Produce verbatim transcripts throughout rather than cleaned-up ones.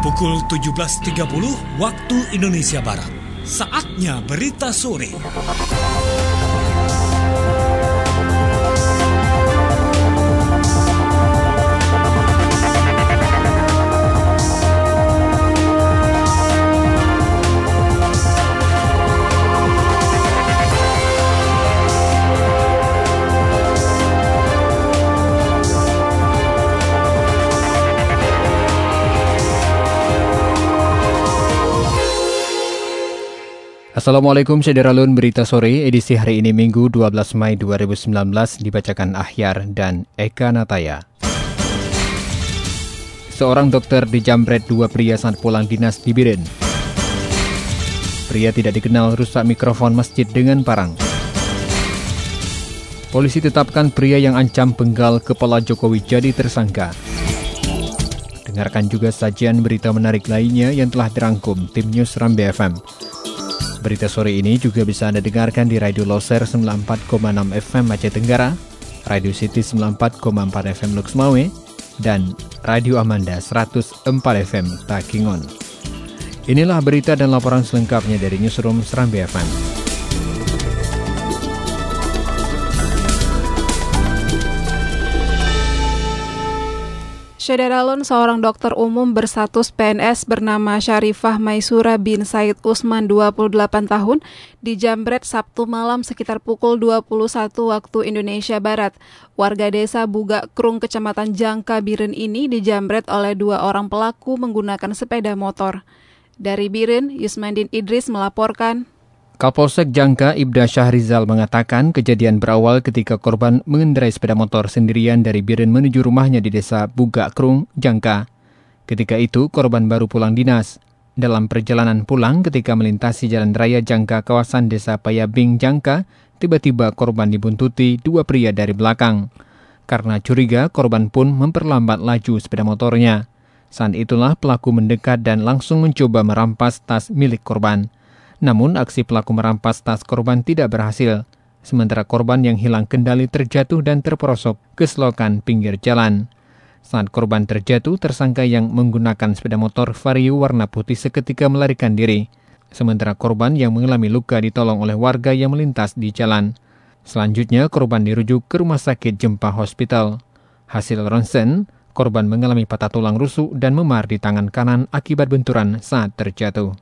Pukul tujuh belas tiga puluh waktu Indonesia Barat. Saatnya berita sore. Assalamualaikum Sederalun, berita sore edisi hari ini Minggu dua belas Mei dua ribu sembilan belas dibacakan Ahyar dan Eka Nataya. Seorang dokter dijamret dua pria saat pulang dinas di Biren. Pria tidak dikenal rusak mikrofon masjid dengan parang. Polisi tetapkan pria yang ancam penggal kepala Jokowi jadi tersangka. Dengarkan juga sajian berita menarik lainnya yang telah dirangkum tim News Rambi F M. Berita sore ini juga bisa Anda dengarkan di Radio Loser sembilan puluh empat koma enam F M Aceh Tenggara, Radio City sembilan puluh empat koma empat F M Lux Mawe, dan Radio Amanda seratus empat F M Takingon. Inilah berita dan laporan selengkapnya dari Newsroom Serambi F M. Sederalun, seorang dokter umum berstatus P N S bernama Syarifah Maisura bin Said Usman, dua puluh delapan tahun, dijamret Sabtu malam sekitar pukul dua puluh satu waktu Indonesia Barat. Warga desa Bugak Krung, Kecamatan Jangka, Biren ini dijamret oleh dua orang pelaku menggunakan sepeda motor. Dari Biren, Yusmandin Idris melaporkan. Kapolsek Jangka Ibda Syahrizal mengatakan kejadian berawal ketika korban mengendarai sepeda motor sendirian dari Biren menuju rumahnya di desa Bugak Krung, Jangka. Ketika itu korban baru pulang dinas. Dalam perjalanan pulang ketika melintasi jalan raya Jangka kawasan desa Payabing, Jangka, tiba-tiba korban dibuntuti dua pria dari belakang. Karena curiga, korban pun memperlambat laju sepeda motornya. Saat itulah pelaku mendekat dan langsung mencoba merampas tas milik korban. Namun aksi pelaku merampas tas korban tidak berhasil, sementara korban yang hilang kendali terjatuh dan terperosok ke selokan pinggir jalan. Saat korban terjatuh, tersangka yang menggunakan sepeda motor Vario warna putih seketika melarikan diri, sementara korban yang mengalami luka ditolong oleh warga yang melintas di jalan. Selanjutnya korban dirujuk ke Rumah Sakit Jempa Hospital. Hasil ronsen, korban mengalami patah tulang rusuk dan memar di tangan kanan akibat benturan saat terjatuh.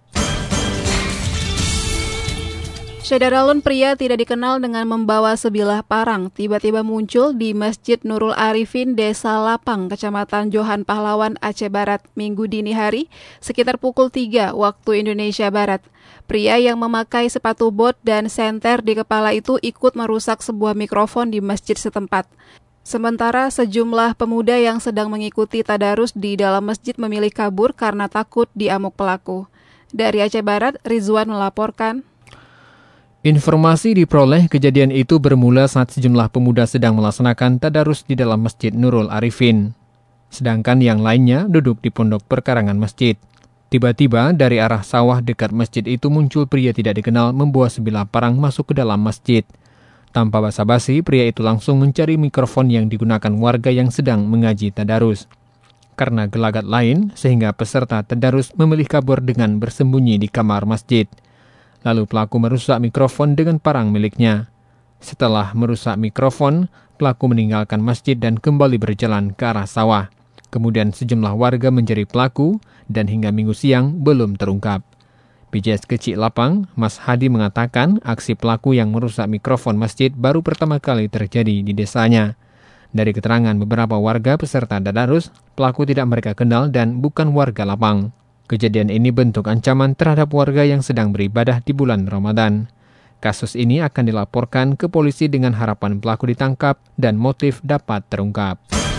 Sederalun, pria tidak dikenal dengan membawa sebilah parang tiba-tiba muncul di Masjid Nurul Arifin, Desa Lapang, Kecamatan Johan Pahlawan, Aceh Barat, Minggu dini hari, sekitar pukul tiga waktu Indonesia Barat. Pria yang memakai sepatu bot dan senter di kepala itu ikut merusak sebuah mikrofon di masjid setempat. Sementara sejumlah pemuda yang sedang mengikuti tadarus di dalam masjid memilih kabur karena takut diamuk pelaku. Dari Aceh Barat, Rizwan melaporkan. Informasi diperoleh kejadian itu bermula saat sejumlah pemuda sedang melaksanakan tadarus di dalam Masjid Nurul Arifin. Sedangkan yang lainnya duduk di pondok perkarangan masjid. Tiba-tiba dari arah sawah dekat masjid itu muncul pria tidak dikenal membawa sebilah parang masuk ke dalam masjid. Tanpa basa-basi, pria itu langsung mencari mikrofon yang digunakan warga yang sedang mengaji tadarus. Karena gelagat lain, sehingga peserta tadarus memilih kabur dengan bersembunyi di kamar masjid. Lalu pelaku merusak mikrofon dengan parang miliknya. Setelah merusak mikrofon, pelaku meninggalkan masjid dan kembali berjalan ke arah sawah. Kemudian sejumlah warga mencari pelaku dan hingga minggu siang belum terungkap. P J S Kecik Lapang, Mas Hadi mengatakan aksi pelaku yang merusak mikrofon masjid baru pertama kali terjadi di desanya. Dari keterangan beberapa warga peserta tadarus, pelaku tidak mereka kenal dan bukan warga Lapang. Kejadian ini bentuk ancaman terhadap warga yang sedang beribadah di bulan Ramadan. Kasus ini akan dilaporkan ke polisi dengan harapan pelaku ditangkap dan motif dapat terungkap.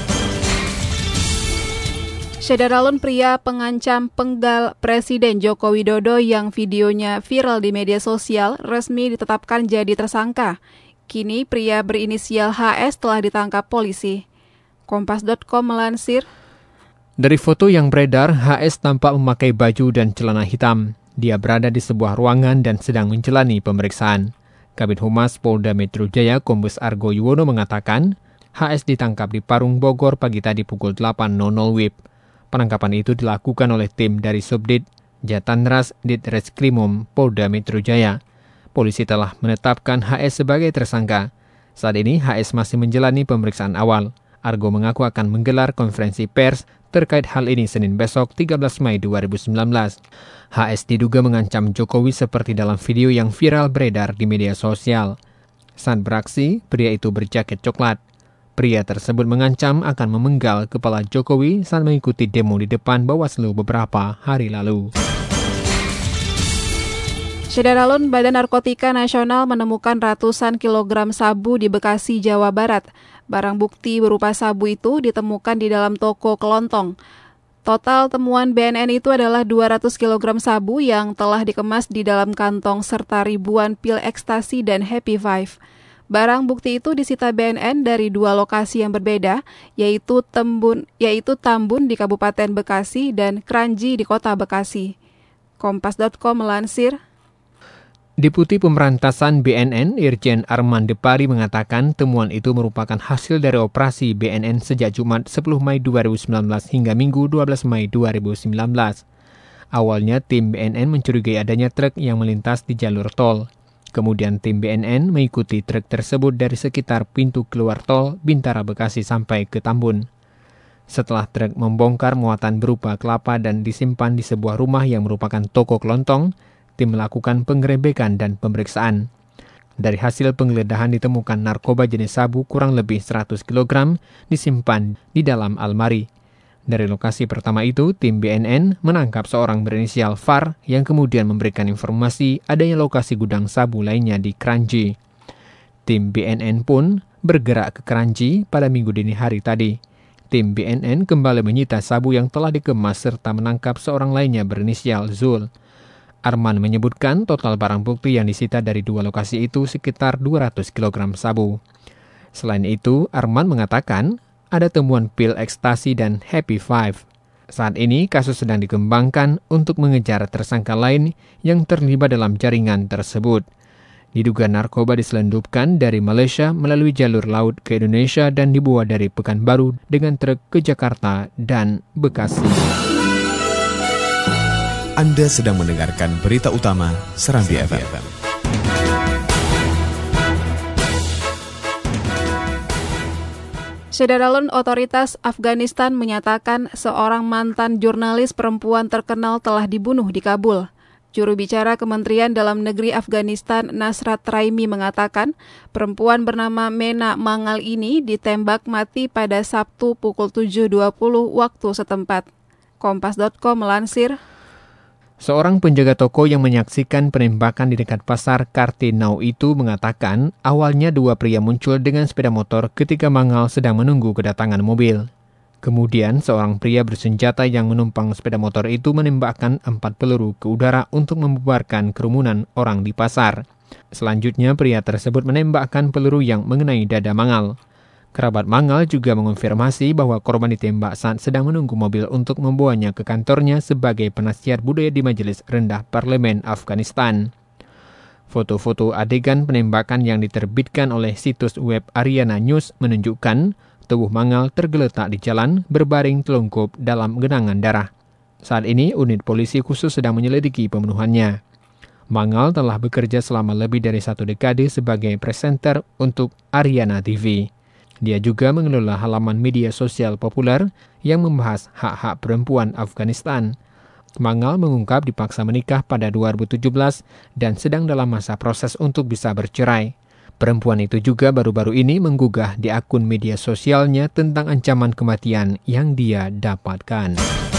Sederalun, pria pengancam penggal Presiden Joko Widodo yang videonya viral di media sosial resmi ditetapkan jadi tersangka. Kini pria berinisial H S telah ditangkap polisi. Kompas titik com melansir. Dari foto yang beredar, H S tampak memakai baju dan celana hitam. Dia berada di sebuah ruangan dan sedang menjalani pemeriksaan. Kabid Humas Polda Metro Jaya Kombes Argo Yuwono mengatakan, H S ditangkap di Parung Bogor pagi tadi pukul delapan W I B. Penangkapan itu dilakukan oleh tim dari Subdit Jatanras Ditreskrimum Polda Metro Jaya. Polisi telah menetapkan H S sebagai tersangka. Saat ini H S masih menjalani pemeriksaan awal. Argo mengaku akan menggelar konferensi pers terkait hal ini Senin besok tiga belas Mei dua ribu sembilan belas. H S diduga mengancam Jokowi seperti dalam video yang viral beredar di media sosial. Saat beraksi, pria itu berjaket coklat. Pria tersebut mengancam akan memenggal kepala Jokowi saat mengikuti demo di depan Bawaslu beberapa hari lalu. Syederalun, Badan Narkotika Nasional menemukan ratusan kilogram sabu di Bekasi, Jawa Barat. Barang bukti berupa sabu itu ditemukan di dalam toko kelontong. Total temuan B N N itu adalah dua ratus kilogram sabu yang telah dikemas di dalam kantong serta ribuan pil ekstasi dan Happy Five. Barang bukti itu disita B N N dari dua lokasi yang berbeda, yaitu Tembun, yaitu Tambun di Kabupaten Bekasi dan Kranji di Kota Bekasi. Kompas titik com melansir. Deputi Pemberantasan B N N Irjen Arman Depari mengatakan temuan itu merupakan hasil dari operasi B N N sejak Jumat sepuluh Mei dua ribu sembilan belas hingga Minggu dua belas Mei dua ribu sembilan belas. Awalnya tim B N N mencurigai adanya truk yang melintas di jalur tol. Kemudian tim B N N mengikuti truk tersebut dari sekitar pintu keluar tol Bintara Bekasi sampai ke Tambun. Setelah truk membongkar muatan berupa kelapa dan disimpan di sebuah rumah yang merupakan toko kelontong, tim melakukan penggerebekan dan pemeriksaan. Dari hasil penggeledahan ditemukan narkoba jenis sabu kurang lebih seratus kilogram disimpan di dalam almari. Dari lokasi pertama itu, tim B N N menangkap seorang berinisial F A R yang kemudian memberikan informasi adanya lokasi gudang sabu lainnya di Kranji. Tim B N N pun bergerak ke Kranji pada minggu dini hari tadi. Tim B N N kembali menyita sabu yang telah dikemas serta menangkap seorang lainnya berinisial Zul. Arman menyebutkan total barang bukti yang disita dari dua lokasi itu sekitar dua ratus kilogram sabu. Selain itu, Arman mengatakan ada temuan pil ekstasi dan Happy Five. Saat ini kasus sedang dikembangkan untuk mengejar tersangka lain yang terlibat dalam jaringan tersebut. Diduga narkoba diselundupkan dari Malaysia melalui jalur laut ke Indonesia dan dibawa dari Pekanbaru dengan truk ke Jakarta dan Bekasi. Anda sedang mendengarkan berita utama Serambi F M. Syederalun, otoritas Afghanistan menyatakan seorang mantan jurnalis perempuan terkenal telah dibunuh di Kabul. Juru bicara Kementerian Dalam Negeri Afghanistan, Nasrat Raimi, mengatakan perempuan bernama Mena Mangal ini ditembak mati pada Sabtu pukul tujuh dua puluh waktu setempat. Kompas titik com melansir. Seorang penjaga toko yang menyaksikan penembakan di dekat pasar Kartinau itu mengatakan awalnya dua pria muncul dengan sepeda motor ketika Mangal sedang menunggu kedatangan mobil. Kemudian seorang pria bersenjata yang menumpang sepeda motor itu menembakkan empat peluru ke udara untuk membubarkan kerumunan orang di pasar. Selanjutnya pria tersebut menembakkan peluru yang mengenai dada Mangal. Kerabat Mangal juga mengonfirmasi bahwa korban ditembak saat sedang menunggu mobil untuk membawanya ke kantornya sebagai penasihat budaya di Majelis Rendah Parlemen Afghanistan. Foto-foto adegan penembakan yang diterbitkan oleh situs web Ariana News menunjukkan tubuh Mangal tergeletak di jalan berbaring telungkup dalam genangan darah. Saat ini unit polisi khusus sedang menyelidiki pembunuhannya. Mangal telah bekerja selama lebih dari satu dekade sebagai presenter untuk Ariana T V. Dia juga mengelola halaman media sosial populer yang membahas hak-hak perempuan Afghanistan. Mangal mengungkap dipaksa menikah pada dua ribu tujuh belas dan sedang dalam masa proses untuk bisa bercerai. Perempuan itu juga baru-baru ini menggugah di akun media sosialnya tentang ancaman kematian yang dia dapatkan.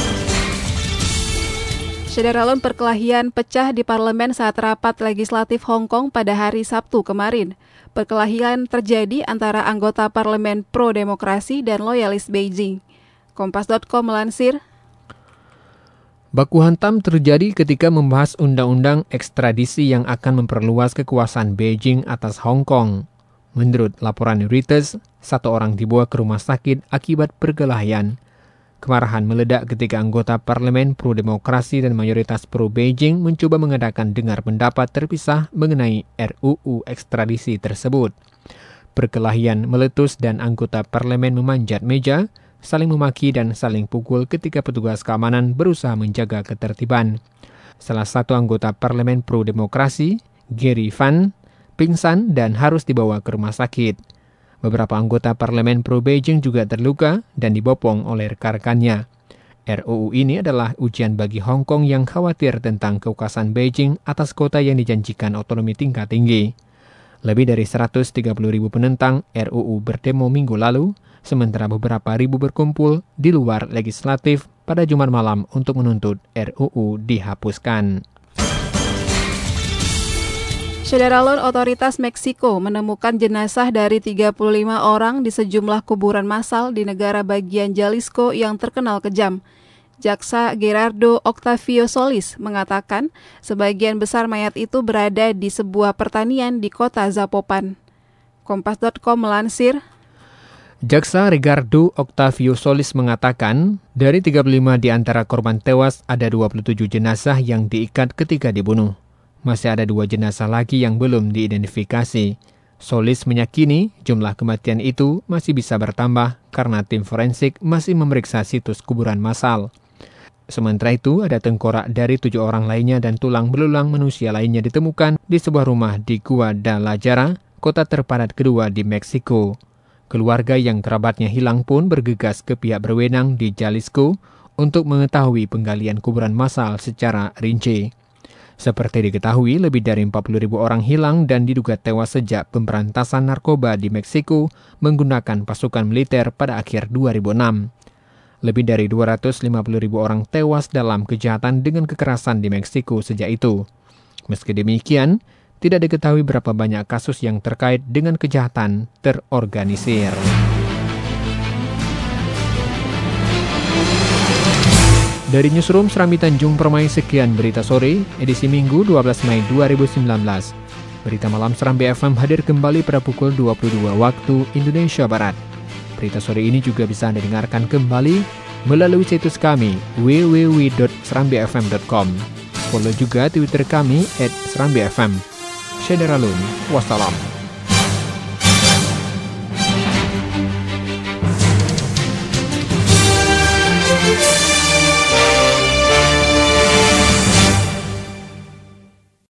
Syederalun, perkelahian pecah di parlemen saat rapat legislatif Hong Kong pada hari Sabtu kemarin. Perkelahian terjadi antara anggota parlemen pro-demokrasi dan loyalis Beijing. Kompas titik com melansir. Baku hantam terjadi ketika membahas undang-undang ekstradisi yang akan memperluas kekuasaan Beijing atas Hong Kong. Menurut laporan Reuters, satu orang dibawa ke rumah sakit akibat perkelahian. Kemarahan meledak ketika anggota parlemen pro-demokrasi dan mayoritas pro-Beijing mencoba mengadakan dengar pendapat terpisah mengenai R U U ekstradisi tersebut. Perkelahian meletus dan anggota parlemen memanjat meja saling memaki dan saling pukul ketika petugas keamanan berusaha menjaga ketertiban. Salah satu anggota Parlemen Pro-Demokrasi, Gary Van, pingsan dan harus dibawa ke rumah sakit. Beberapa anggota Parlemen Pro-Beijing juga terluka dan dibopong oleh rekan-rekannya. R U U ini adalah ujian bagi Hong Kong yang khawatir tentang keukasan Beijing atas kota yang dijanjikan otonomi tingkat tinggi. Lebih dari seratus tiga puluh ribu penentang R U U berdemo minggu lalu, sementara beberapa ribu berkumpul di luar legislatif pada Jumat malam untuk menuntut R U U dihapuskan. Saudara Lon, otoritas Meksiko menemukan jenazah dari tiga puluh lima orang di sejumlah kuburan massal di negara bagian Jalisco yang terkenal kejam. Jaksa Gerardo Octavio Solis mengatakan sebagian besar mayat itu berada di sebuah pertanian di kota Zapopan. Kompas titik com melansir, Jaksa Gerardo Octavio Solis mengatakan dari tiga puluh lima di antara korban tewas ada dua puluh tujuh jenazah yang diikat ketika dibunuh. Masih ada dua jenazah lagi yang belum diidentifikasi. Solis meyakini jumlah kematian itu masih bisa bertambah karena tim forensik masih memeriksa situs kuburan massal. Sementara itu, ada tengkorak dari tujuh orang lainnya dan tulang belulang manusia lainnya ditemukan di sebuah rumah di Guadalajara, kota terpadat kedua di Meksiko. Keluarga yang kerabatnya hilang pun bergegas ke pihak berwenang di Jalisco untuk mengetahui penggalian kuburan massal secara rinci. Seperti diketahui, lebih dari empat puluh ribu orang hilang dan diduga tewas sejak pemberantasan narkoba di Meksiko menggunakan pasukan militer pada akhir dua ribu enam. Lebih dari dua ratus lima puluh ribu orang tewas dalam kejahatan dengan kekerasan di Meksiko sejak itu. Meski demikian, tidak diketahui berapa banyak kasus yang terkait dengan kejahatan terorganisir. Dari Newsroom Serambi Tanjung Permai, sekian berita sore, edisi Minggu dua belas Mei dua ribu sembilan belas. Berita malam Serambi F M hadir kembali pada pukul dua puluh dua waktu Indonesia Barat. Berita sore ini juga bisa Anda dengarkan kembali melalui situs kami w w w titik serambi f m titik com. Follow juga Twitter kami at serambi f m. Syederalun, wassalam.